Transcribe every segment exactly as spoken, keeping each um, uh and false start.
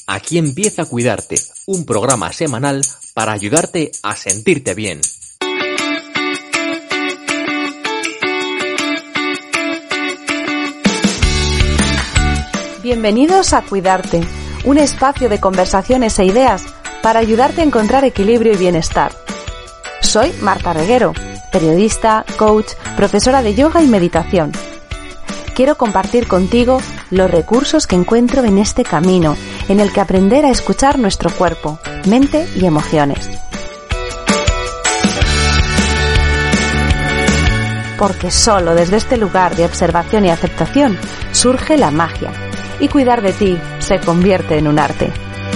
Aquí empieza Cuidarte, un programa semanal para ayudarte a sentirte bien. Bienvenidos a Cuidarte, un espacio de conversaciones e ideas para ayudarte a encontrar equilibrio y bienestar. Soy Marta Reguero, periodista, coach, profesora de yoga y meditación. Quiero compartir contigo los recursos que encuentro en este camino, en el que aprender a escuchar nuestro cuerpo, mente y emociones. Porque solo desde este lugar de observación y aceptación surge la magia, y cuidar de ti se convierte en un arte.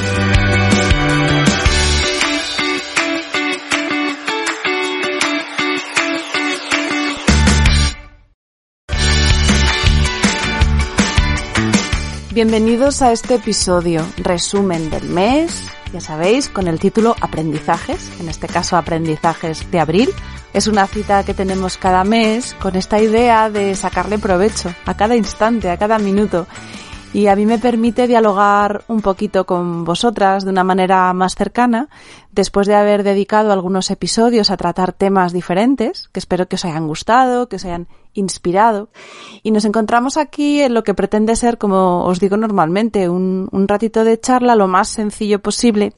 Bienvenidos a este episodio, resumen del mes, ya sabéis, con el título Aprendizajes, en este caso Aprendizajes de Abril. Es una cita que tenemos cada mes con esta idea de sacarle provecho a cada instante, a cada minuto. Y a mí me permite dialogar un poquito con vosotras de una manera más cercana, después de haber dedicado algunos episodios a tratar temas diferentes, que espero que os hayan gustado, que os hayan inspirado. Y nos encontramos aquí en lo que pretende ser, como os digo normalmente, un, un ratito de charla lo más sencillo posible.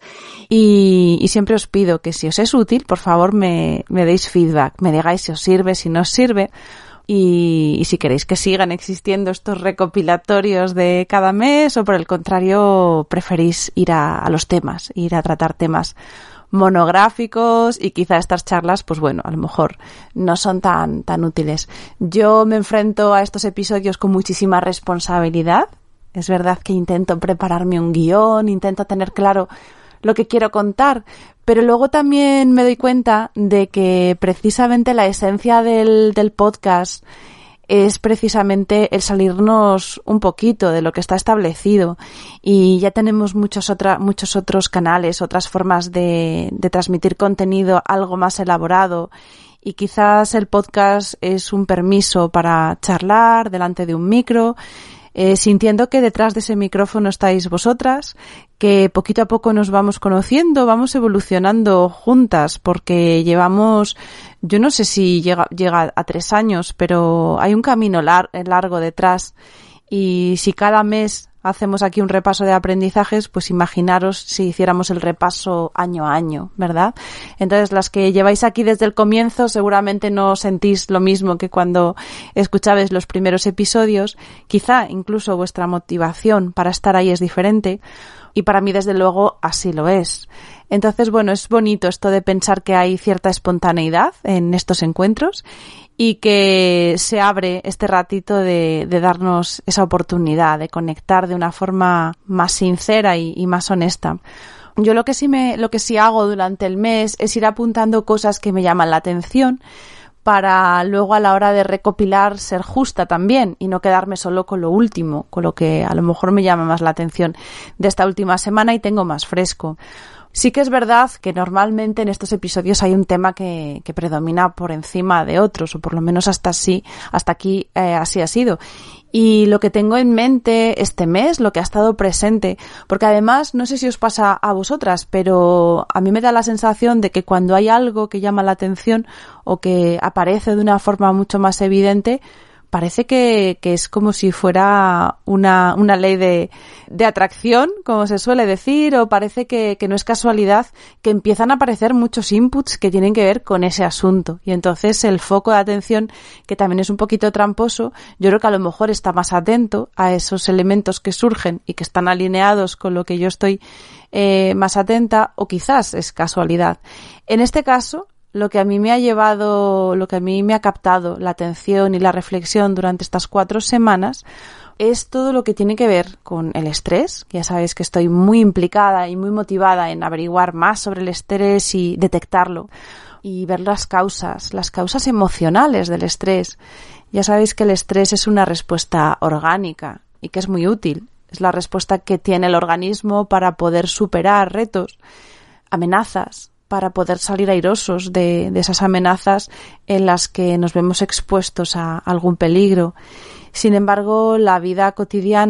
Y, y siempre os pido que si os es útil, por favor me, me deis feedback, me digáis si os sirve, si no os sirve. Y, y si queréis que sigan existiendo estos recopilatorios de cada mes o por el contrario preferís ir a, a los temas, ir a tratar temas monográficos y quizá estas charlas, pues bueno, a lo mejor no son tan, tan útiles. Yo me enfrento a estos episodios con muchísima responsabilidad. Es verdad que intento prepararme un guión, intento tener claro lo que quiero contar, pero luego también me doy cuenta de que precisamente la esencia del, del podcast es precisamente el salirnos un poquito de lo que está establecido, y ya tenemos muchos, otra, muchos otros canales, otras formas de, de transmitir contenido algo más elaborado, y quizás el podcast es un permiso para charlar delante de un micro, Eh, sintiendo que detrás de ese micrófono estáis vosotras, que poquito a poco nos vamos conociendo, vamos evolucionando juntas, porque llevamos, yo no sé si llega, llega a tres años, pero hay un camino lar- largo detrás, y si cada mes hacemos aquí un repaso de aprendizajes, pues imaginaros si hiciéramos el repaso año a año, ¿verdad? Entonces, las que lleváis aquí desde el comienzo seguramente no sentís lo mismo que cuando escuchabais los primeros episodios. Quizá incluso vuestra motivación para estar ahí es diferente, y para mí desde luego así lo es. Entonces, bueno, es bonito esto de pensar que hay cierta espontaneidad en estos encuentros y que se abre este ratito de, de darnos esa oportunidad de conectar de una forma más sincera y, y más honesta. Yo lo que sí me, lo que sí hago durante el mes es ir apuntando cosas que me llaman la atención, para luego a la hora de recopilar ser justa también y no quedarme solo con lo último, con lo que a lo mejor me llama más la atención de esta última semana y tengo más fresco. Sí que es verdad que normalmente en estos episodios hay un tema que, que predomina por encima de otros, o por lo menos hasta así, hasta aquí eh, así ha sido. Y lo que tengo en mente este mes, lo que ha estado presente, porque además, no sé si os pasa a vosotras, pero a mí me da la sensación de que cuando hay algo que llama la atención o que aparece de una forma mucho más evidente, parece que, que es como si fuera una, una ley de, de atracción, como se suele decir, o parece que, que no es casualidad que empiezan a aparecer muchos inputs que tienen que ver con ese asunto. Y entonces el foco de atención, que también es un poquito tramposo, yo creo que a lo mejor está más atento a esos elementos que surgen y que están alineados con lo que yo estoy eh, más atenta, o quizás es casualidad. En este caso, lo que a mí me ha llevado, lo que a mí me ha captado la atención y la reflexión durante estas cuatro semanas es todo lo que tiene que ver con el estrés. Ya sabéis que estoy muy implicada y muy motivada en averiguar más sobre el estrés y detectarlo y ver las causas, las causas emocionales del estrés. Ya sabéis que el estrés es una respuesta orgánica y que es muy útil. Es la respuesta que tiene el organismo para poder superar retos, amenazas, para poder salir airosos de, de esas amenazas en las que nos vemos expuestos a algún peligro. Sin embargo, la vida cotidiana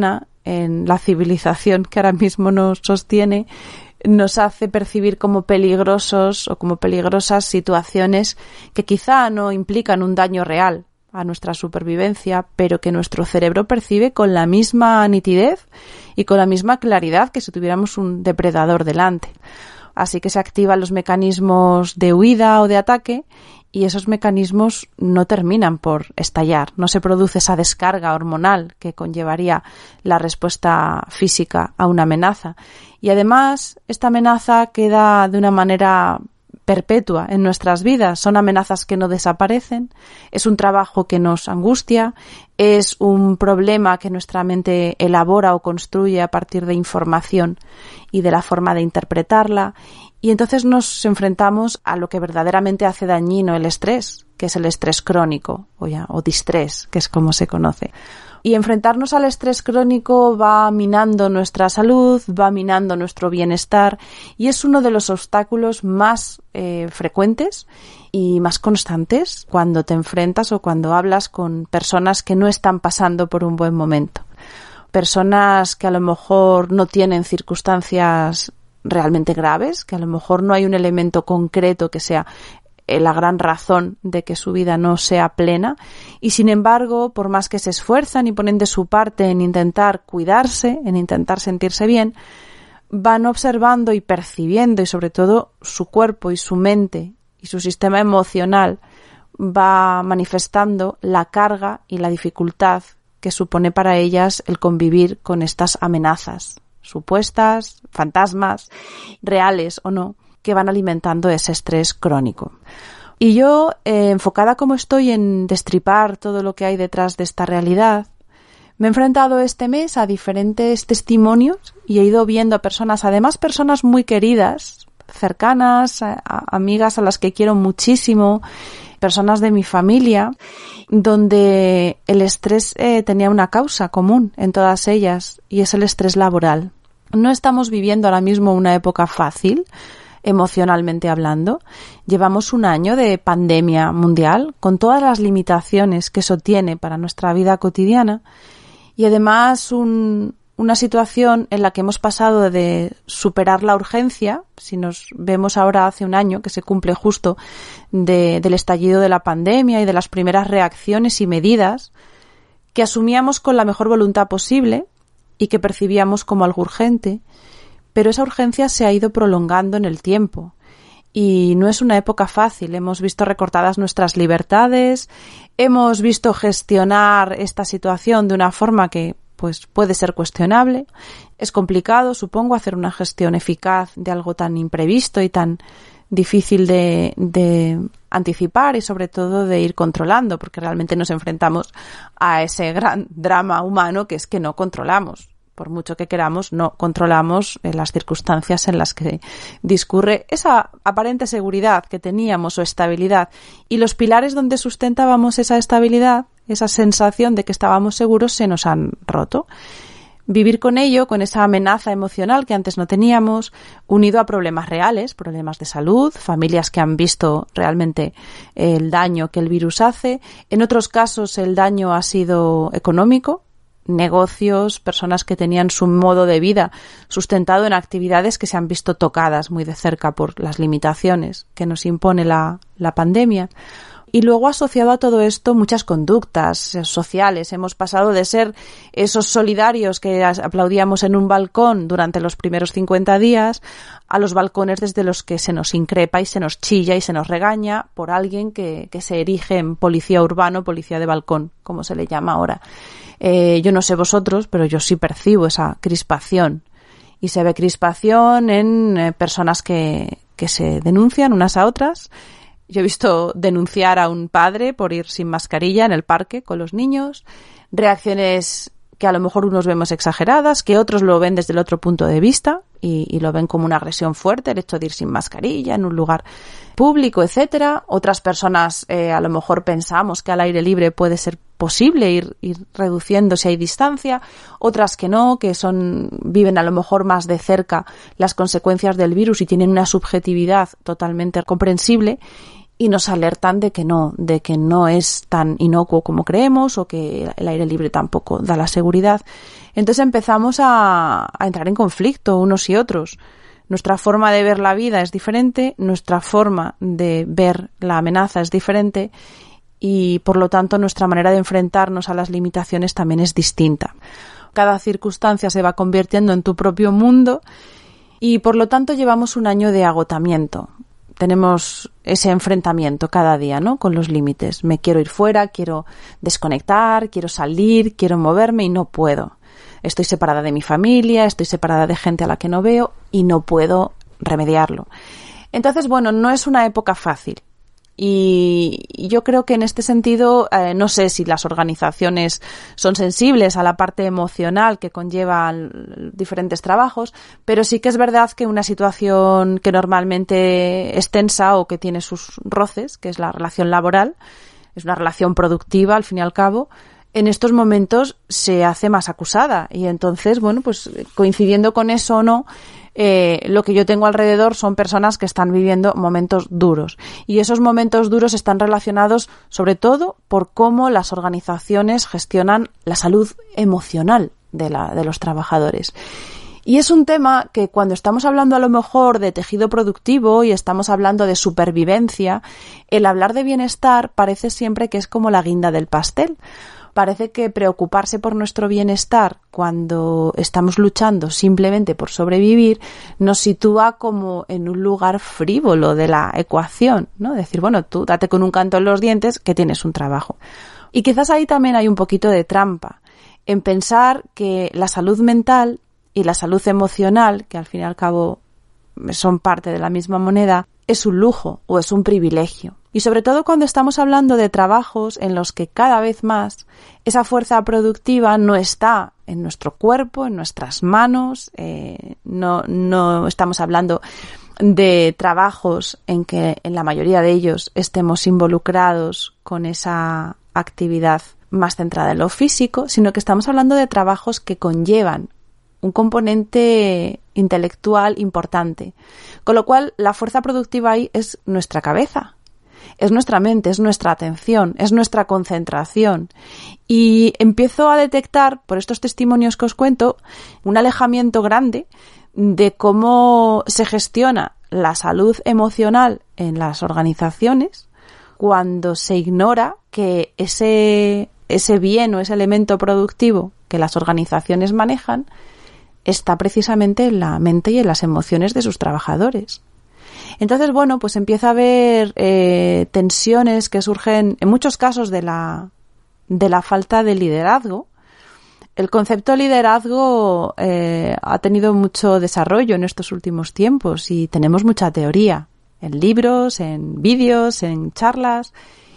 en la civilización que ahora mismo nos sostiene, nos hace percibir como peligrosos o como peligrosas situaciones que quizá no implican un daño real a nuestra supervivencia, pero que nuestro cerebro percibe con la misma nitidez y con la misma claridad que si tuviéramos un depredador delante. Así que se activan los mecanismos de huida o de ataque y esos mecanismos no terminan por estallar, no se produce esa descarga hormonal que conllevaría la respuesta física a una amenaza. Y además, esta amenaza queda de una manera perpetua en nuestras vidas. Son amenazas que no desaparecen, es un trabajo que nos angustia, es un problema que nuestra mente elabora o construye a partir de información y de la forma de interpretarla, y entonces nos enfrentamos a lo que verdaderamente hace dañino el estrés, que es el estrés crónico o, ya, o distrés, que es como se conoce. Y enfrentarnos al estrés crónico va minando nuestra salud, va minando nuestro bienestar y es uno de los obstáculos más eh, frecuentes y más constantes cuando te enfrentas o cuando hablas con personas que no están pasando por un buen momento. Personas que a lo mejor no tienen circunstancias realmente graves, que a lo mejor no hay un elemento concreto que sea la gran razón de que su vida no sea plena y sin embargo, por más que se esfuerzan y ponen de su parte en intentar cuidarse, en intentar sentirse bien, van observando y percibiendo y sobre todo su cuerpo y su mente y su sistema emocional va manifestando la carga y la dificultad que supone para ellas el convivir con estas amenazas supuestas, fantasmas, reales o no, que van alimentando ese estrés crónico. Y yo, eh, enfocada como estoy en destripar todo lo que hay detrás de esta realidad, me he enfrentado este mes a diferentes testimonios y he ido viendo a personas, además personas muy queridas, cercanas, a, a amigas a las que quiero muchísimo, personas de mi familia, donde el estrés eh, tenía una causa común en todas ellas y es el estrés laboral. No estamos viviendo ahora mismo una época fácil, emocionalmente hablando. Llevamos un año de pandemia mundial con todas las limitaciones que eso tiene para nuestra vida cotidiana y además un, una situación en la que hemos pasado de superar la urgencia, si nos vemos ahora hace un año que se cumple justo de, del estallido de la pandemia y de las primeras reacciones y medidas que asumíamos con la mejor voluntad posible y que percibíamos como algo urgente, pero esa urgencia se ha ido prolongando en el tiempo y no es una época fácil. Hemos visto recortadas nuestras libertades, hemos visto gestionar esta situación de una forma que pues puede ser cuestionable. Es complicado, supongo, hacer una gestión eficaz de algo tan imprevisto y tan difícil de, de anticipar y sobre todo de ir controlando, porque realmente nos enfrentamos a ese gran drama humano que es que no controlamos. Por mucho que queramos, no controlamos las circunstancias en las que discurre esa aparente seguridad que teníamos o estabilidad y los pilares donde sustentábamos esa estabilidad, esa sensación de que estábamos seguros, se nos han roto. Vivir con ello, con esa amenaza emocional que antes no teníamos, unido a problemas reales, problemas de salud, familias que han visto realmente el daño que el virus hace. En otros casos el daño ha sido económico, negocios, personas que tenían su modo de vida sustentado en actividades que se han visto tocadas muy de cerca por las limitaciones que nos impone la, la pandemia. Y luego asociado a todo esto muchas conductas sociales. Hemos pasado de ser esos solidarios que aplaudíamos en un balcón durante los primeros cincuenta días a los balcones desde los que se nos increpa y se nos chilla y se nos regaña por alguien que, que se erige en policía urbano, policía de balcón, como se le llama ahora. Eh, yo no sé vosotros, pero yo sí percibo esa crispación. Y se ve crispación en eh, personas que, que se denuncian unas a otras. Yo he visto denunciar a un padre por ir sin mascarilla en el parque con los niños, reacciones que a lo mejor unos vemos exageradas, que otros lo ven desde el otro punto de vista y, y lo ven como una agresión fuerte, el hecho de ir sin mascarilla en un lugar público, etcétera. Otras personas eh, a lo mejor pensamos que al aire libre puede ser posible ir, ir reduciendo si hay distancia, otras que no, que son viven a lo mejor más de cerca las consecuencias del virus y tienen una subjetividad totalmente comprensible. y nos alertan de que no, de que no es tan inocuo como creemos o que el aire libre tampoco da la seguridad. Entonces empezamos a, a entrar en conflicto unos y otros. Nuestra forma de ver la vida es diferente, nuestra forma de ver la amenaza es diferente y por lo tanto nuestra manera de enfrentarnos a las limitaciones también es distinta. Cada circunstancia se va convirtiendo en tu propio mundo y por lo tanto llevamos un año de agotamiento. Tenemos ese enfrentamiento cada día, ¿no? Con los límites. Me quiero ir fuera, quiero desconectar, quiero salir, quiero moverme y no puedo. Estoy separada de mi familia, estoy separada de gente a la que no veo y no puedo remediarlo. Entonces, bueno, no es una época fácil. Y yo creo que en este sentido, eh, no sé si las organizaciones son sensibles a la parte emocional que conllevan diferentes trabajos, pero sí que es verdad que una situación que normalmente es tensa o que tiene sus roces, que es la relación laboral, es una relación productiva al fin y al cabo, en estos momentos se hace más acusada. Y entonces, bueno, pues coincidiendo con eso o no, Eh, lo que yo tengo alrededor son personas que están viviendo momentos duros y esos momentos duros están relacionados sobre todo por cómo las organizaciones gestionan la salud emocional de, la, de los trabajadores. Y es un tema que cuando estamos hablando a lo mejor de tejido productivo y estamos hablando de supervivencia, el hablar de bienestar parece siempre que es como la guinda del pastel. Parece que preocuparse por nuestro bienestar cuando estamos luchando simplemente por sobrevivir nos sitúa como en un lugar frívolo de la ecuación, ¿no? Decir, bueno, tú date con un canto en los dientes que tienes un trabajo. Y quizás ahí también hay un poquito de trampa en pensar que la salud mental y la salud emocional, que al fin y al cabo son parte de la misma moneda, es un lujo o es un privilegio. Y sobre todo cuando estamos hablando de trabajos en los que cada vez más esa fuerza productiva no está en nuestro cuerpo, en nuestras manos, eh, no, no estamos hablando de trabajos en que en la mayoría de ellos estemos involucrados con esa actividad más centrada en lo físico, sino que estamos hablando de trabajos que conllevan un componente intelectual importante. Con lo cual, la fuerza productiva ahí es nuestra cabeza. Es nuestra mente, es nuestra atención, es nuestra concentración. Y empiezo a detectar, por estos testimonios que os cuento, un alejamiento grande de cómo se gestiona la salud emocional en las organizaciones cuando se ignora que ese, ese bien o ese elemento productivo que las organizaciones manejan está precisamente en la mente y en las emociones de sus trabajadores. Entonces, bueno, pues empieza a haber eh, tensiones que surgen en muchos casos de la, de la falta de liderazgo. El concepto de liderazgo eh, ha tenido mucho desarrollo en estos últimos tiempos y tenemos mucha teoría en libros, en vídeos, en charlas.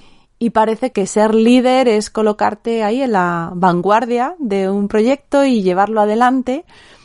Y parece que ser líder es colocarte ahí en la vanguardia de un proyecto y llevarlo adelante.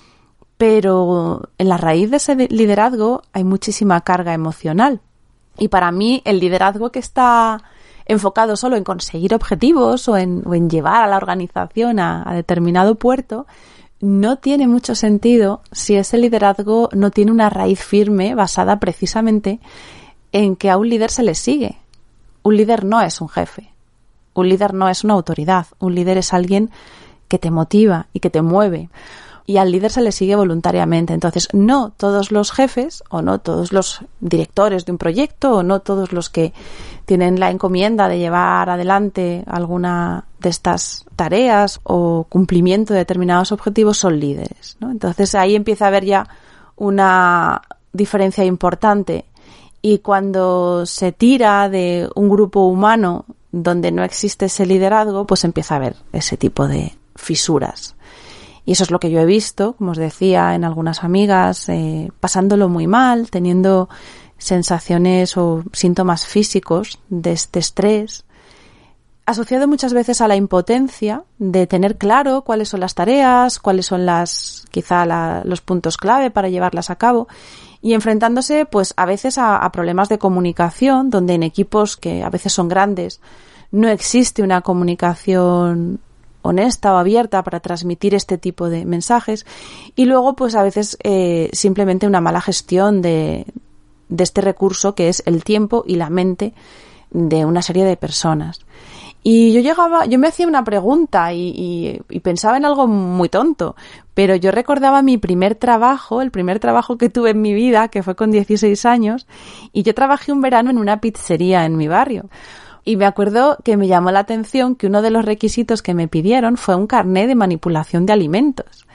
Pero en la raíz de ese liderazgo hay muchísima carga emocional. Y para mí el liderazgo que está enfocado solo en conseguir objetivos o en, o en llevar a la organización a, a determinado puerto no tiene mucho sentido si ese liderazgo no tiene una raíz firme basada precisamente en que a un líder se le sigue. Un líder no es un jefe. Un líder no es una autoridad. Un líder es alguien que te motiva y que te mueve. Y al líder se le sigue voluntariamente. Entonces, no todos los jefes o no todos los directores de un proyecto o no todos los que tienen la encomienda de llevar adelante alguna de estas tareas o cumplimiento de determinados objetivos son líderes, ¿no? Entonces, ahí empieza a haber ya una diferencia importante. Y cuando se tira de un grupo humano donde no existe ese liderazgo, pues empieza a haber ese tipo de fisuras. Y eso es lo que yo he visto, como os decía, en algunas amigas, eh, pasándolo muy mal, teniendo sensaciones o síntomas físicos de este estrés, asociado muchas veces a la impotencia de tener claro cuáles son las tareas, cuáles son las, quizá la, los puntos clave para llevarlas a cabo, y enfrentándose pues a veces a, a problemas de comunicación, donde en equipos que a veces son grandes no existe una comunicación honesta o abierta para transmitir este tipo de mensajes, y luego pues a veces eh, simplemente una mala gestión de, de este recurso que es el tiempo y la mente de una serie de personas. Y yo llegaba, yo me hacía una pregunta y, y, y pensaba en algo muy tonto, pero yo recordaba mi primer trabajo, el primer trabajo que tuve en mi vida, que fue con dieciséis años, y yo trabajé un verano en una pizzería en mi barrio. Y me acuerdo que me llamó la atención que uno de los requisitos que me pidieron fue un carné de manipulación de alimentos.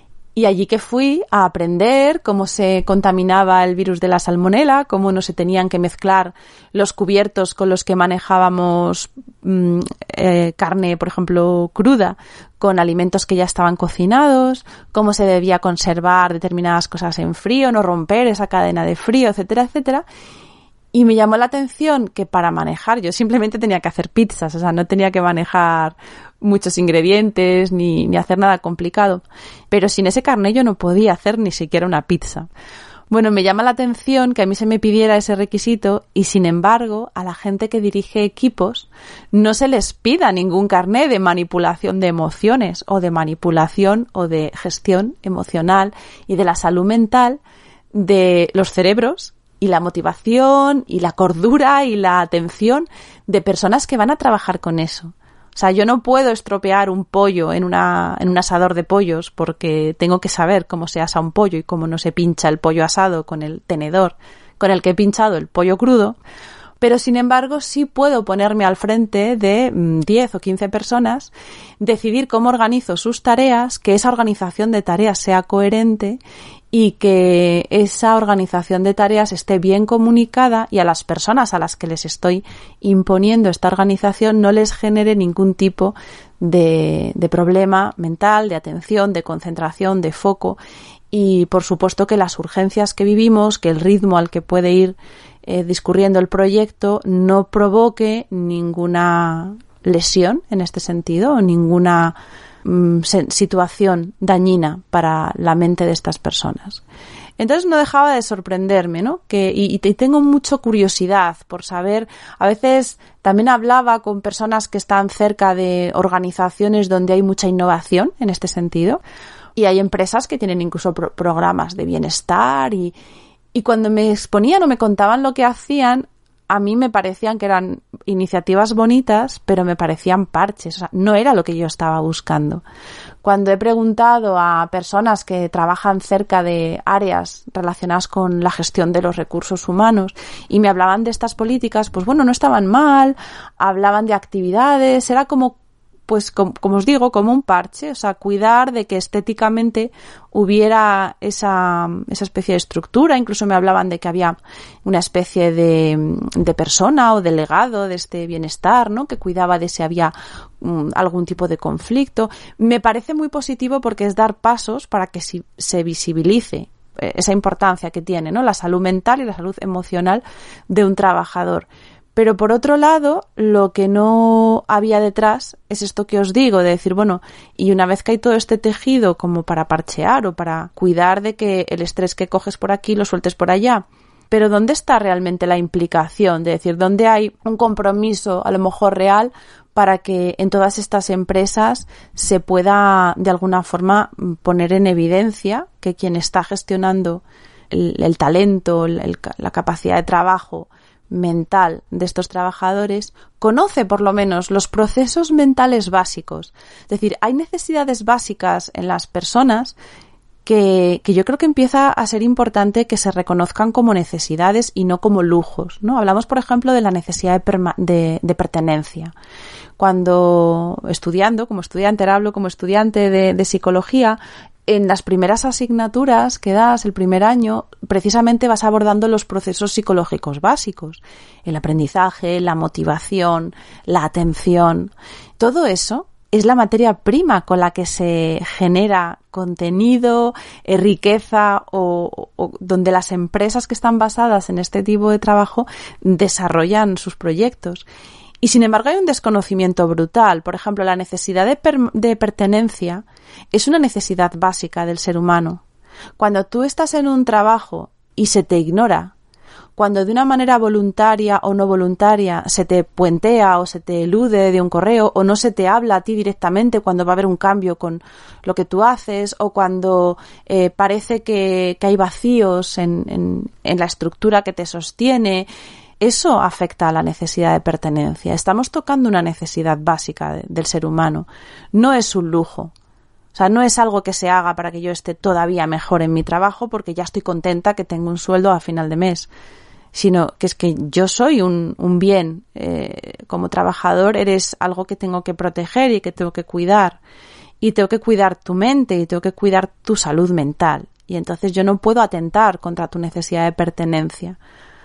Y allí que fui a aprender cómo se contaminaba el virus de la salmonela, cómo no se tenían que mezclar los cubiertos con los que manejábamos mmm, eh, carne, por ejemplo, cruda, con alimentos que ya estaban cocinados, cómo se debía conservar determinadas cosas en frío, no romper esa cadena de frío, etcétera, etcétera. Y me llamó la atención que para manejar, yo simplemente tenía que hacer pizzas, o sea, no tenía que manejar muchos ingredientes ni, ni hacer nada complicado. Pero sin ese carné yo no podía hacer ni siquiera una pizza. Bueno, me llama la atención que a mí se me pidiera ese requisito y, sin embargo, a la gente que dirige equipos no se les pida ningún carné de manipulación de emociones o de manipulación o de gestión emocional y de la salud mental de los cerebros y la motivación y la cordura y la atención de personas que van a trabajar con eso. O sea, yo no puedo estropear un pollo en una en un asador de pollos porque tengo que saber cómo se asa un pollo y cómo no se pincha el pollo asado con el tenedor con el que he pinchado el pollo crudo. Pero, sin embargo, sí puedo ponerme al frente de diez o quince personas, decidir cómo organizo sus tareas, que esa organización de tareas sea coherente y que esa organización de tareas esté bien comunicada y a las personas a las que les estoy imponiendo esta organización no les genere ningún tipo de, de problema mental, de atención, de concentración, de foco. Y, por supuesto, que las urgencias que vivimos, que el ritmo al que puede ir eh, discurriendo el proyecto no provoque ninguna lesión en este sentido, o ninguna mm, situación dañina para la mente de estas personas. Entonces no dejaba de sorprenderme, ¿no? Que, y, y tengo mucha curiosidad por saber, a veces también hablaba con personas que están cerca de organizaciones donde hay mucha innovación en este sentido. Y hay empresas que tienen incluso pro- programas de bienestar y, y cuando me exponían o me contaban lo que hacían, a mí me parecían que eran iniciativas bonitas, pero me parecían parches. O sea, no era lo que yo estaba buscando. Cuando he preguntado a personas que trabajan cerca de áreas relacionadas con la gestión de los recursos humanos y me hablaban de estas políticas, pues bueno, no estaban mal, hablaban de actividades, era como pues como, como os digo, como un parche, o sea, cuidar de que estéticamente hubiera esa, esa especie de estructura. Incluso me hablaban de que había una especie de, de persona o delegado de este bienestar, ¿no?, que cuidaba de si había um, algún tipo de conflicto. Me parece muy positivo porque es dar pasos para que si, se visibilice esa importancia que tiene, ¿no?, la salud mental y la salud emocional de un trabajador. Pero, por otro lado, lo que no había detrás es esto que os digo, de decir, bueno, y una vez que hay todo este tejido como para parchear o para cuidar de que el estrés que coges por aquí lo sueltes por allá, pero ¿dónde está realmente la implicación? De decir, ¿dónde hay un compromiso a lo mejor real para que en todas estas empresas se pueda de alguna forma poner en evidencia que quien está gestionando el, el talento, el, la capacidad de trabajo mental de estos trabajadores conoce por lo menos los procesos mentales básicos? Es decir, hay necesidades básicas en las personas que, que yo creo que empieza a ser importante que se reconozcan como necesidades y no como lujos, ¿no? Hablamos, por ejemplo, de la necesidad de, perma- de, de pertenencia. Cuando estudiando, como estudiante, ahora hablo como estudiante de, de psicología, en las primeras asignaturas que das el primer año, precisamente vas abordando los procesos psicológicos básicos, el aprendizaje, la motivación, la atención. Todo eso es la materia prima con la que se genera contenido, eh, riqueza o, o donde las empresas que están basadas en este tipo de trabajo desarrollan sus proyectos. Y, sin embargo, hay un desconocimiento brutal. Por ejemplo, la necesidad de, per- de pertenencia es una necesidad básica del ser humano. Cuando tú estás en un trabajo y se te ignora, cuando de una manera voluntaria o no voluntaria se te puentea o se te elude de un correo o no se te habla a ti directamente cuando va a haber un cambio con lo que tú haces o cuando eh, parece que, que hay vacíos en, en, en la estructura que te sostiene, eso afecta a la necesidad de pertenencia. Estamos tocando una necesidad básica de, del ser humano. No es un lujo. O sea, no es algo que se haga para que yo esté todavía mejor en mi trabajo porque ya estoy contenta que tengo un sueldo a final de mes, sino que es que yo soy un, un bien. Eh, como trabajador eres algo que tengo que proteger y que tengo que cuidar. Y tengo que cuidar tu mente y tengo que cuidar tu salud mental. Y entonces yo no puedo atentar contra tu necesidad de pertenencia.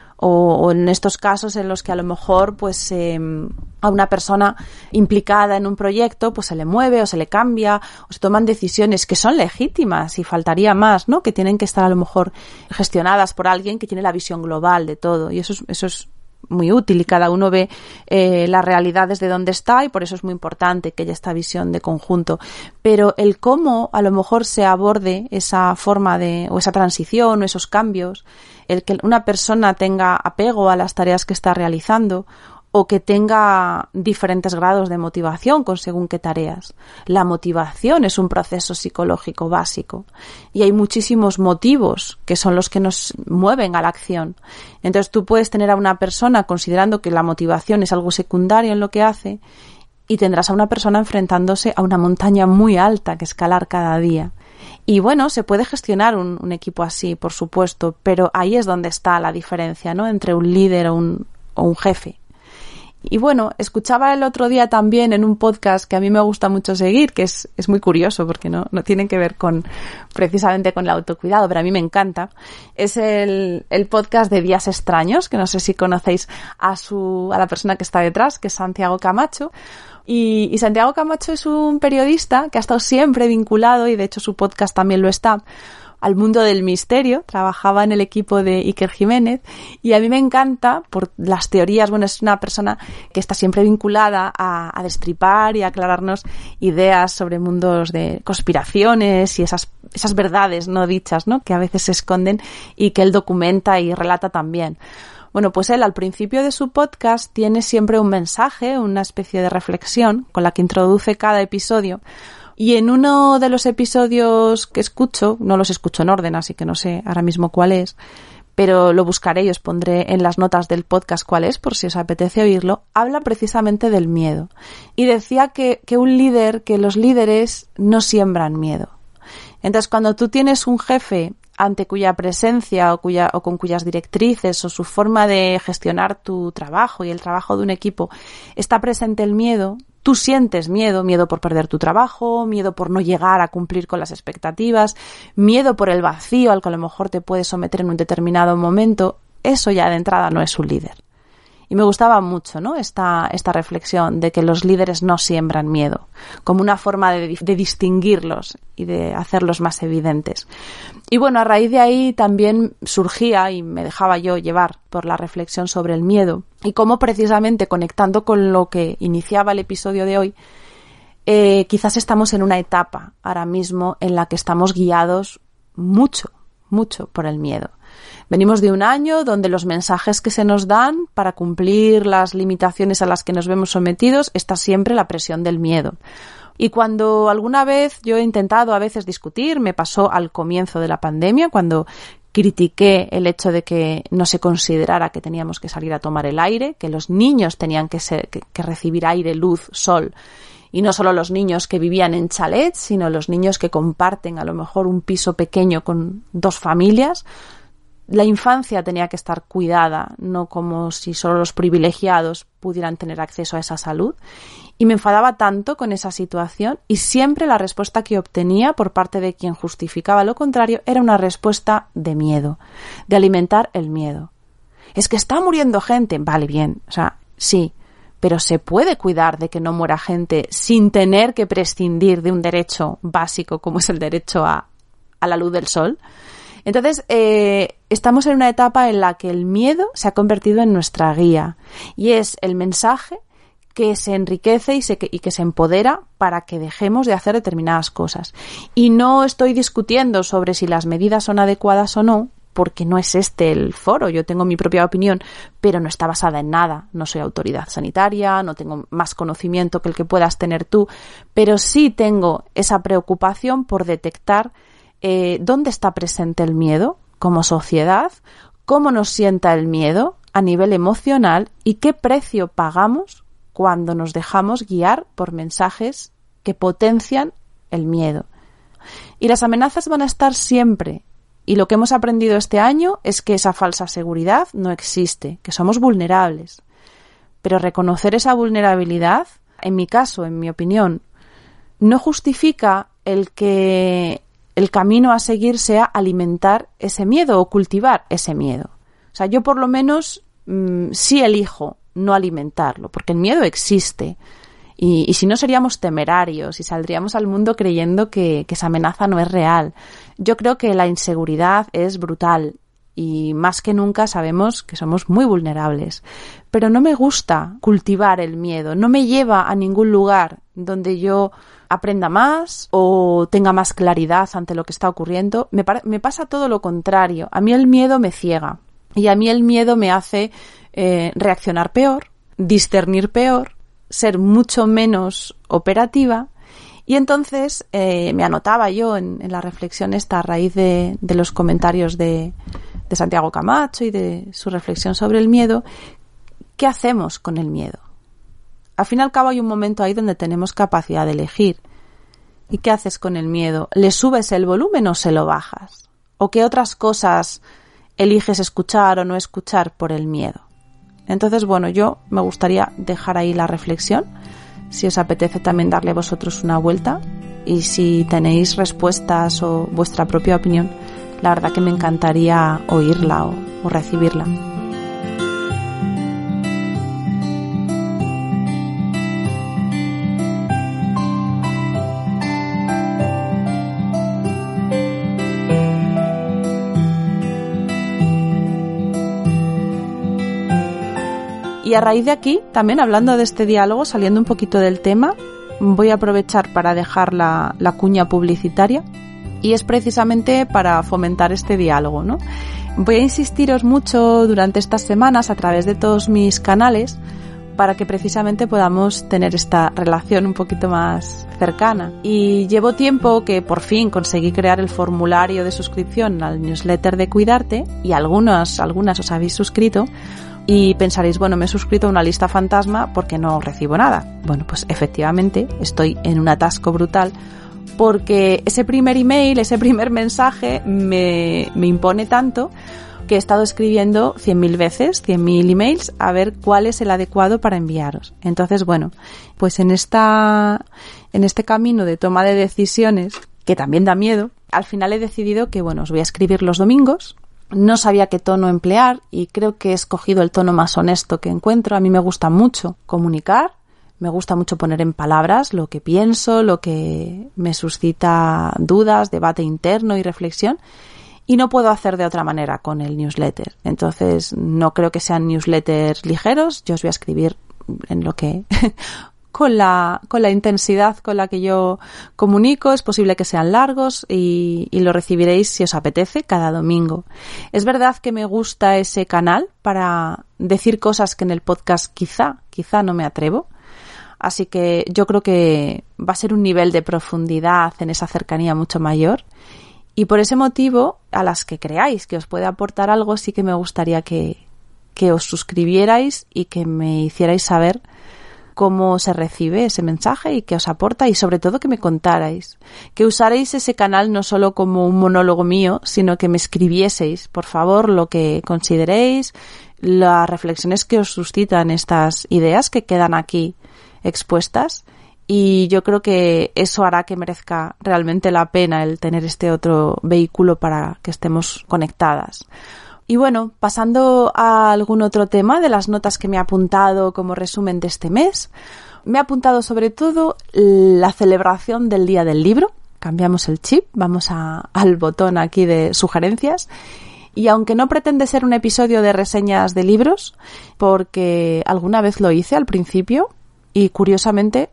O, o en estos casos en los que a lo mejor pues eh, a una persona implicada en un proyecto pues se le mueve o se le cambia o se toman decisiones que son legítimas y faltaría más, ¿no? Que tienen que estar a lo mejor gestionadas por alguien que tiene la visión global de todo y eso es, eso es muy útil y cada uno ve eh, la realidad desde donde está y por eso es muy importante que haya esta visión de conjunto. Pero el cómo a lo mejor se aborde esa forma de, o esa transición o esos cambios, el que una persona tenga apego a las tareas que está realizando o que tenga diferentes grados de motivación con según qué tareas. La motivación es un proceso psicológico básico y hay muchísimos motivos que son los que nos mueven a la acción. Entonces tú puedes tener a una persona considerando que la motivación es algo secundario en lo que hace y tendrás a una persona enfrentándose a una montaña muy alta que escalar cada día. Y bueno, se puede gestionar un, un equipo así, por supuesto, pero ahí es donde está la diferencia, ¿no? Entre un líder o un, o un jefe. Y bueno, escuchaba el otro día también en un podcast que a mí me gusta mucho seguir, que es, es muy curioso porque no, no tiene que ver con, precisamente con el autocuidado, pero a mí me encanta. Es el, el podcast de Días Extraños, que no sé si conocéis a su, a la persona que está detrás, que es Santiago Camacho. Y, y Santiago Camacho es un periodista que ha estado siempre vinculado, y de hecho su podcast también lo está, al mundo del misterio. Trabajaba en el equipo de Iker Jiménez y a mí me encanta por las teorías. Bueno, es una persona que está siempre vinculada a, a destripar y a aclararnos ideas sobre mundos de conspiraciones y esas, esas verdades no dichas, ¿no? Que a veces se esconden y que él documenta y relata también. Bueno, pues él al principio de su podcast tiene siempre un mensaje, una especie de reflexión con la que introduce cada episodio. Y en uno de los episodios que escucho, no los escucho en orden, así que no sé ahora mismo cuál es, pero lo buscaré y os pondré en las notas del podcast cuál es, por si os apetece oírlo, habla precisamente del miedo. Y decía que, que un líder, que los líderes no siembran miedo. Entonces, cuando tú tienes un jefe ante cuya presencia o, cuya, o con cuyas directrices o su forma de gestionar tu trabajo y el trabajo de un equipo está presente el miedo, tú sientes miedo, miedo por perder tu trabajo, miedo por no llegar a cumplir con las expectativas, miedo por el vacío al que a lo mejor te puedes someter en un determinado momento. Eso ya de entrada no es un líder. Y me gustaba mucho, ¿no? Esta, esta reflexión de que los líderes no siembran miedo, como una forma de, de distinguirlos y de hacerlos más evidentes. Y bueno, a raíz de ahí también surgía y me dejaba yo llevar por la reflexión sobre el miedo y cómo precisamente conectando con lo que iniciaba el episodio de hoy, eh, quizás estamos en una etapa ahora mismo en la que estamos guiados mucho, mucho por el miedo. Venimos de un año donde los mensajes que se nos dan para cumplir las limitaciones a las que nos vemos sometidos está siempre la presión del miedo. Y cuando alguna vez yo he intentado a veces discutir, me pasó al comienzo de la pandemia, cuando critiqué el hecho de que no se considerara que teníamos que salir a tomar el aire, que los niños tenían que, ser, que, que recibir aire, luz, sol. Y no solo los niños que vivían en chalets, sino los niños que comparten a lo mejor un piso pequeño con dos familias. La infancia tenía que estar cuidada, no como si solo los privilegiados pudieran tener acceso a esa salud. Y me enfadaba tanto con esa situación y siempre la respuesta que obtenía por parte de quien justificaba lo contrario era una respuesta de miedo, de alimentar el miedo. Es que está muriendo gente. Vale, bien, o sea, sí, pero se puede cuidar de que no muera gente sin tener que prescindir de un derecho básico como es el derecho a, a la luz del sol. Entonces, eh, estamos en una etapa en la que el miedo se ha convertido en nuestra guía y es el mensaje que se enriquece y, se, y que se empodera para que dejemos de hacer determinadas cosas. Y no estoy discutiendo sobre si las medidas son adecuadas o no, porque no es este el foro. Yo tengo mi propia opinión, pero no está basada en nada. No soy autoridad sanitaria, no tengo más conocimiento que el que puedas tener tú, pero sí tengo esa preocupación por detectar eh, dónde está presente el miedo como sociedad, cómo nos sienta el miedo a nivel emocional y qué precio pagamos cuando nos dejamos guiar por mensajes que potencian el miedo. Y las amenazas van a estar siempre. Y lo que hemos aprendido este año es que esa falsa seguridad no existe, que somos vulnerables. Pero reconocer esa vulnerabilidad, en mi caso, en mi opinión, no justifica el que el camino a seguir sea alimentar ese miedo o cultivar ese miedo. O sea, yo por lo menos mmm, sí elijo no alimentarlo, porque el miedo existe. Y, y si no seríamos temerarios y saldríamos al mundo creyendo que, que esa amenaza no es real. Yo creo que la inseguridad es brutal y más que nunca sabemos que somos muy vulnerables. Pero no me gusta cultivar el miedo, no me lleva a ningún lugar donde yo aprenda más o tenga más claridad ante lo que está ocurriendo. Me, me pasa todo lo contrario. A mí el miedo me ciega y a mí el miedo me hace eh, reaccionar peor, discernir peor, ser mucho menos operativa. Y entonces eh, me anotaba yo en, en la reflexión esta a raíz de, de los comentarios de, de Santiago Camacho y de su reflexión sobre el miedo. ¿Qué hacemos con el miedo? Al fin y al cabo hay un momento ahí donde tenemos capacidad de elegir. ¿Y qué haces con el miedo? ¿Le subes el volumen o se lo bajas? ¿O qué otras cosas eliges escuchar o no escuchar por el miedo? Entonces, bueno, yo me gustaría dejar ahí la reflexión. Si os apetece también darle a vosotros una vuelta y si tenéis respuestas o vuestra propia opinión, la verdad que me encantaría oírla o, o recibirla. Y a raíz de aquí, también hablando de este diálogo, saliendo un poquito del tema, voy a aprovechar para dejar la, la cuña publicitaria y es precisamente para fomentar este diálogo, ¿no? Voy a insistiros mucho durante estas semanas a través de todos mis canales para que precisamente podamos tener esta relación un poquito más cercana. Y llevo tiempo que por fin conseguí crear el formulario de suscripción al newsletter de Cuidarte y algunas, algunas os habéis suscrito. Y pensaréis, bueno, me he suscrito a una lista fantasma porque no recibo nada. Bueno, pues efectivamente estoy en un atasco brutal porque ese primer email, ese primer mensaje me, me impone tanto que he estado escribiendo cien mil veces, cien mil emails a ver cuál es el adecuado para enviaros. Entonces, bueno, pues en esta, en este camino de toma de decisiones, que también da miedo, al final he decidido que, bueno, os voy a escribir los domingos. No sabía qué tono emplear y creo que he escogido el tono más honesto que encuentro. A mí me gusta mucho comunicar, me gusta mucho poner en palabras lo que pienso, lo que me suscita dudas, debate interno y reflexión. Y no puedo hacer de otra manera con el newsletter. Entonces no creo que sean newsletters ligeros. Yo os voy a escribir en lo que... con la con la intensidad con la que yo comunico. Es posible que sean largos y, y lo recibiréis si os apetece cada domingo. Es verdad que me gusta ese canal para decir cosas que en el podcast quizá, quizá no me atrevo. Así que yo creo que va a ser un nivel de profundidad en esa cercanía mucho mayor. Y por ese motivo, a las que creáis que os puede aportar algo, sí que me gustaría que, que os suscribierais y que me hicierais saber cómo se recibe ese mensaje y qué os aporta y sobre todo que me contarais, que usarais ese canal no solo como un monólogo mío, sino que me escribieseis, por favor, lo que consideréis, las reflexiones que os suscitan estas ideas que quedan aquí expuestas y yo creo que eso hará que merezca realmente la pena el tener este otro vehículo para que estemos conectadas. Y bueno, pasando a algún otro tema de las notas que me he apuntado como resumen de este mes, me he apuntado sobre todo la celebración del Día del Libro. Cambiamos el chip, vamos a, al botón aquí de sugerencias. Y aunque no pretende ser un episodio de reseñas de libros, porque alguna vez lo hice al principio y curiosamente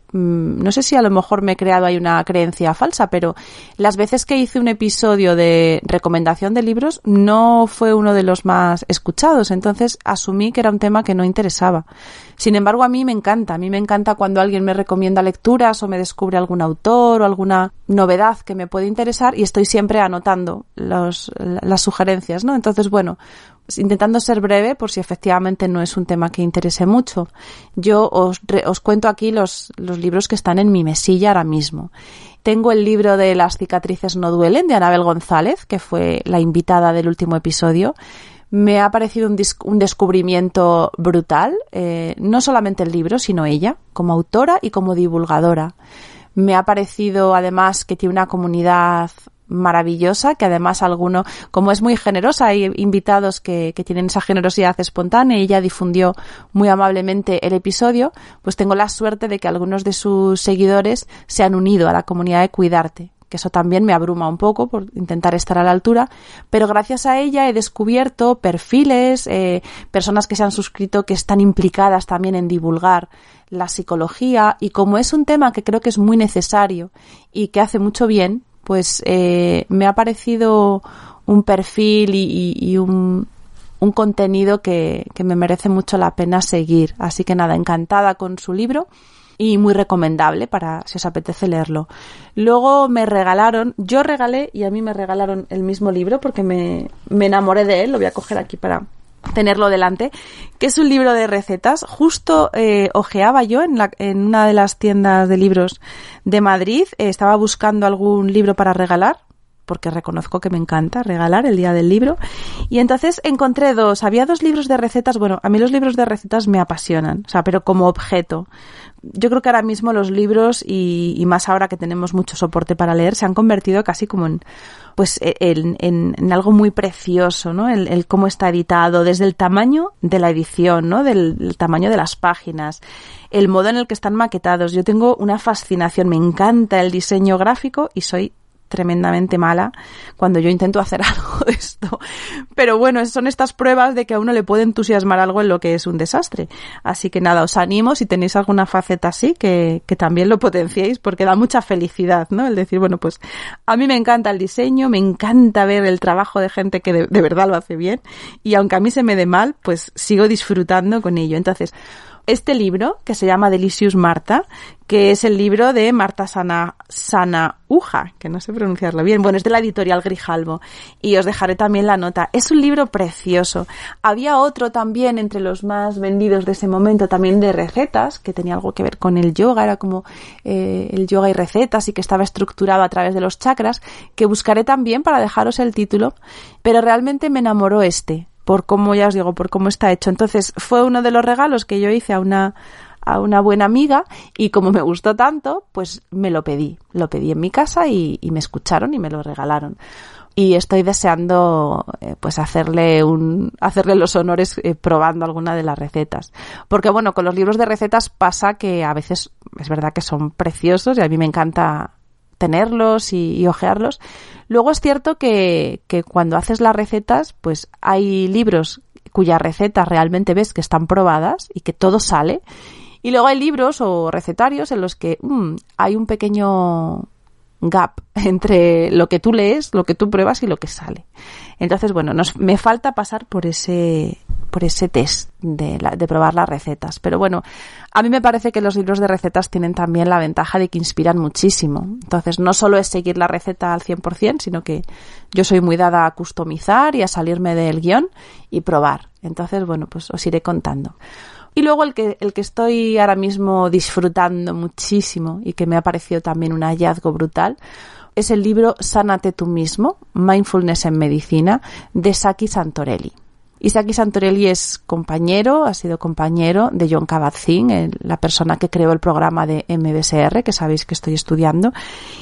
no sé si a lo mejor me he creado ahí una creencia falsa, pero las veces que hice un episodio de recomendación de libros no fue uno de los más escuchados, entonces asumí que era un tema que no interesaba. Sin embargo, a mí me encanta, a mí me encanta cuando alguien me recomienda lecturas o me descubre algún autor o alguna novedad que me puede interesar y estoy siempre anotando los, las sugerencias, ¿no? Entonces, bueno, intentando ser breve por si efectivamente no es un tema que interese mucho. Yo os, os cuento aquí los, los libros que están en mi mesilla ahora mismo. Tengo el libro de Las cicatrices no duelen, de Anabel González, que fue la invitada del último episodio. Me ha parecido un, dis- un descubrimiento brutal, eh, no solamente el libro, sino ella, como autora y como divulgadora. Me ha parecido además que tiene una comunidad maravillosa, que además alguno, como es muy generosa, hay invitados que, que tienen esa generosidad espontánea y ella difundió muy amablemente el episodio, pues tengo la suerte de que algunos de sus seguidores se han unido a la comunidad de Cuidarte, que eso también me abruma un poco por intentar estar a la altura, pero gracias a ella he descubierto perfiles, eh, personas que se han suscrito que están implicadas también en divulgar la psicología, y como es un tema que creo que es muy necesario y que hace mucho bien, pues eh, me ha parecido un perfil y, y, y un, un contenido que, que me merece mucho la pena seguir. Así que nada, encantada con su libro y muy recomendable para si os apetece leerlo. Luego me regalaron, yo regalé y a mí me regalaron el mismo libro porque me, me enamoré de él, lo voy a coger aquí para tenerlo delante, que es un libro de recetas. Justo eh, ojeaba yo en, la, en una de las tiendas de libros de Madrid, eh, estaba buscando algún libro para regalar, porque reconozco que me encanta regalar el día del libro, y entonces encontré dos, había dos libros de recetas. Bueno, a mí los libros de recetas me apasionan, o sea, pero como objeto. Yo creo que ahora mismo los libros, y, y más ahora que tenemos mucho soporte para leer, se han convertido casi como en pues en, en, en algo muy precioso, ¿no? El, el cómo está editado, desde el tamaño de la edición, ¿no? Del el tamaño de las páginas, el modo en el que están maquetados. Yo tengo una fascinación, me encanta el diseño gráfico y soy tremendamente mala cuando yo intento hacer algo de esto. Pero bueno, son estas pruebas de que a uno le puede entusiasmar algo en lo que es un desastre. Así que nada, os animo, si tenéis alguna faceta así, que, que también lo potenciéis, porque da mucha felicidad, ¿no? El decir, bueno, pues a mí me encanta el diseño, me encanta ver el trabajo de gente que de, de verdad lo hace bien, y aunque a mí se me dé mal, pues sigo disfrutando con ello. Entonces, este libro, que se llama Delicious Marta, que es el libro de Marta Sana, Sanahúja, que no sé pronunciarlo bien, bueno, es de la editorial Grijalbo, y os dejaré también la nota. Es un libro precioso. Había otro también entre los más vendidos de ese momento, también de recetas, que tenía algo que ver con el yoga, era como eh, el yoga y recetas, y que estaba estructurado a través de los chakras, que buscaré también para dejaros el título, pero realmente me enamoró este, por cómo, ya os digo, por cómo está hecho. Entonces fue uno de los regalos que yo hice a una a una buena amiga, y como me gustó tanto, pues me lo pedí, lo pedí en mi casa y, y me escucharon y me lo regalaron. Y estoy deseando eh, pues hacerle un hacerle los honores eh, probando alguna de las recetas. Porque bueno, con los libros de recetas pasa que a veces es verdad que son preciosos y a mí me encanta tenerlos y, y hojearlos. Luego es cierto que, que cuando haces las recetas, pues hay libros cuyas recetas realmente ves que están probadas y que todo sale. Y luego hay libros o recetarios en los que mmm, hay un pequeño gap entre lo que tú lees, lo que tú pruebas y lo que sale. Entonces, bueno, nos, me falta pasar por ese por ese test de, la, de probar las recetas. Pero bueno, a mí me parece que los libros de recetas tienen también la ventaja de que inspiran muchísimo. Entonces, no solo es seguir la receta al cien por ciento, sino que yo soy muy dada a customizar y a salirme del guión y probar. Entonces, bueno, pues os iré contando. Y luego el que, el que estoy ahora mismo disfrutando muchísimo y que me ha parecido también un hallazgo brutal es el libro Sánate tú mismo, Mindfulness en Medicina, de Saki Santorelli. Y Saki Santorelli es compañero, ha sido compañero de Jon Kabat-Zinn, la persona que creó el programa de M B S R, que sabéis que estoy estudiando.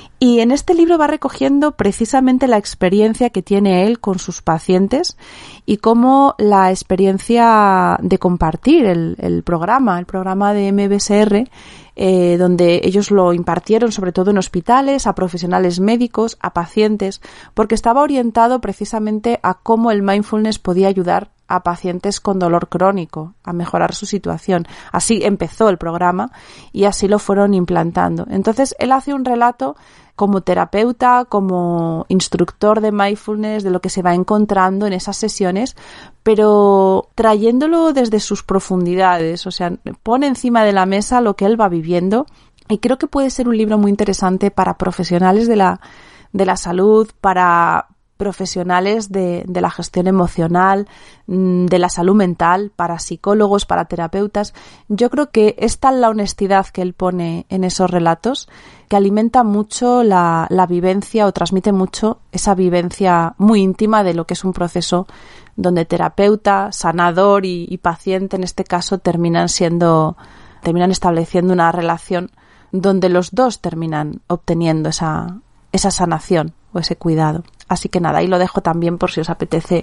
Y en este libro va recogiendo precisamente la experiencia que tiene él con sus pacientes y cómo la experiencia de compartir el, el programa, el programa de M B S R, eh, donde ellos lo impartieron sobre todo en hospitales, a profesionales médicos, a pacientes, porque estaba orientado precisamente a cómo el mindfulness podía ayudar a pacientes con dolor crónico, a mejorar su situación. Así empezó el programa y así lo fueron implantando. Entonces, él hace un relato como terapeuta, como instructor de mindfulness, de lo que se va encontrando en esas sesiones, pero trayéndolo desde sus profundidades, o sea, pone encima de la mesa lo que él va viviendo, y creo que puede ser un libro muy interesante para profesionales de la, de la salud, para profesionales de, de la gestión emocional, de la salud mental, para psicólogos, para terapeutas. Yo creo que es tal la honestidad que él pone en esos relatos que alimenta mucho la, la vivencia o transmite mucho esa vivencia muy íntima de lo que es un proceso donde terapeuta, sanador y, y paciente en este caso terminan siendo, terminan estableciendo una relación donde los dos terminan obteniendo esa, esa sanación o ese cuidado. Así que nada, ahí lo dejo también por si os apetece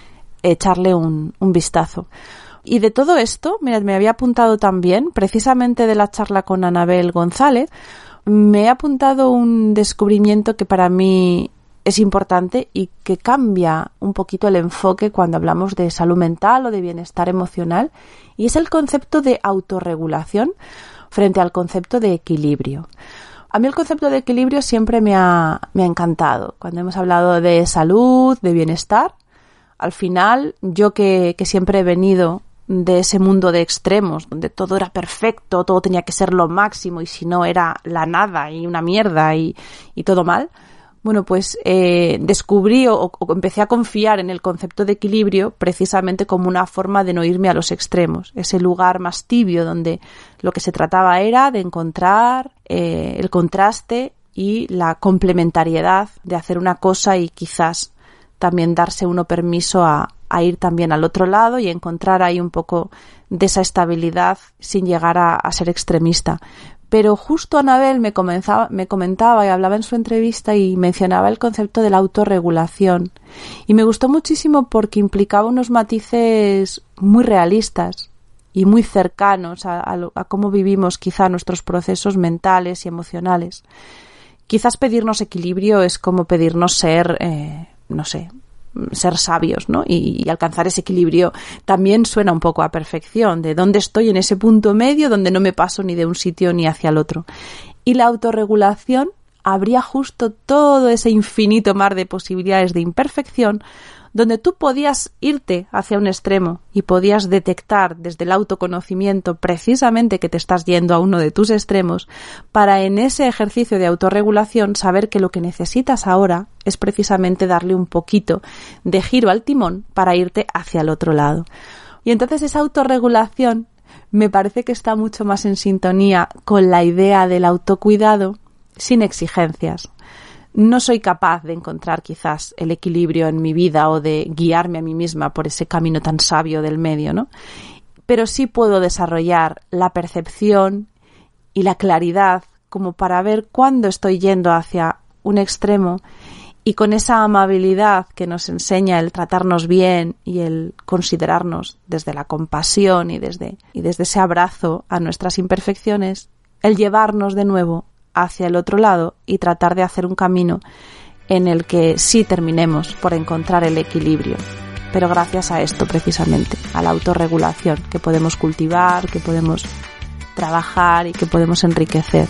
echarle un, un vistazo. Y de todo esto, mirad, me había apuntado también, precisamente de la charla con Anabel González, me he apuntado un descubrimiento que para mí es importante y que cambia un poquito el enfoque cuando hablamos de salud mental o de bienestar emocional, y es el concepto de autorregulación frente al concepto de equilibrio. A mí el concepto de equilibrio siempre me ha, me ha encantado. Cuando hemos hablado de salud, de bienestar, al final, yo que, que siempre he venido de ese mundo de extremos, donde todo era perfecto, todo tenía que ser lo máximo y si no era la nada y una mierda y, y todo mal, bueno, pues eh, descubrí o, o empecé a confiar en el concepto de equilibrio precisamente como una forma de no irme a los extremos, ese lugar más tibio donde lo que se trataba era de encontrar eh, el contraste y la complementariedad de hacer una cosa y quizás también darse uno permiso a, a ir también al otro lado y encontrar ahí un poco de esa estabilidad sin llegar a, a ser extremista. Pero justo Anabel me, comenzaba, me comentaba y hablaba en su entrevista y mencionaba el concepto de la autorregulación. Y me gustó muchísimo porque implicaba unos matices muy realistas y muy cercanos a, a, lo, a cómo vivimos quizá nuestros procesos mentales y emocionales. Quizás pedirnos equilibrio es como pedirnos ser, eh, no sé, ser sabios, ¿no? Y, y alcanzar ese equilibrio también suena un poco a perfección, de dónde estoy en ese punto medio donde no me paso ni de un sitio ni hacia el otro. Y la autorregulación habría justo todo ese infinito mar de posibilidades de imperfección donde tú podías irte hacia un extremo y podías detectar desde el autoconocimiento precisamente que te estás yendo a uno de tus extremos para en ese ejercicio de autorregulación saber que lo que necesitas ahora es precisamente darle un poquito de giro al timón para irte hacia el otro lado. Y entonces esa autorregulación me parece que está mucho más en sintonía con la idea del autocuidado sin exigencias. No soy capaz de encontrar quizás el equilibrio en mi vida o de guiarme a mí misma por ese camino tan sabio del medio, ¿no? Pero sí puedo desarrollar la percepción y la claridad como para ver cuándo estoy yendo hacia un extremo y con esa amabilidad que nos enseña el tratarnos bien y el considerarnos desde la compasión y desde, y desde ese abrazo a nuestras imperfecciones, el llevarnos de nuevo hacia el otro lado y tratar de hacer un camino en el que sí terminemos por encontrar el equilibrio. Pero gracias a esto precisamente, a la autorregulación que podemos cultivar, que podemos trabajar y que podemos enriquecer.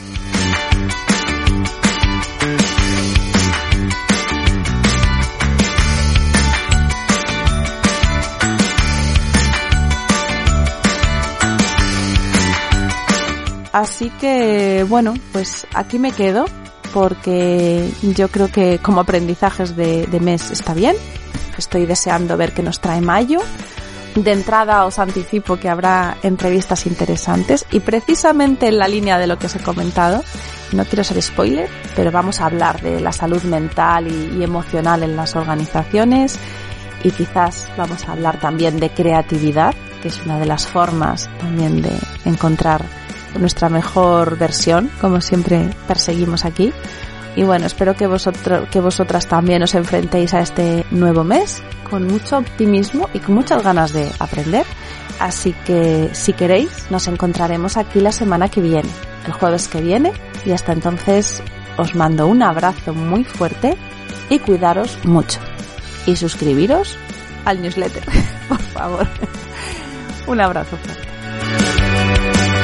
Así que, bueno, pues aquí me quedo porque yo creo que como aprendizajes de, de mes está bien. Estoy deseando ver qué nos trae mayo. De entrada os anticipo que habrá entrevistas interesantes y precisamente en la línea de lo que os he comentado, no quiero ser spoiler, pero vamos a hablar de la salud mental y, y emocional en las organizaciones y quizás vamos a hablar también de creatividad, que es una de las formas también de encontrar nuestra mejor versión, como siempre perseguimos aquí. Y bueno, espero que vosotros, que vosotras también os enfrentéis a este nuevo mes con mucho optimismo y con muchas ganas de aprender. Así que si queréis, nos encontraremos aquí la semana que viene, el jueves que viene, y hasta entonces os mando un abrazo muy fuerte y cuidaros mucho. Y suscribiros al newsletter, por favor. Un abrazo fuerte.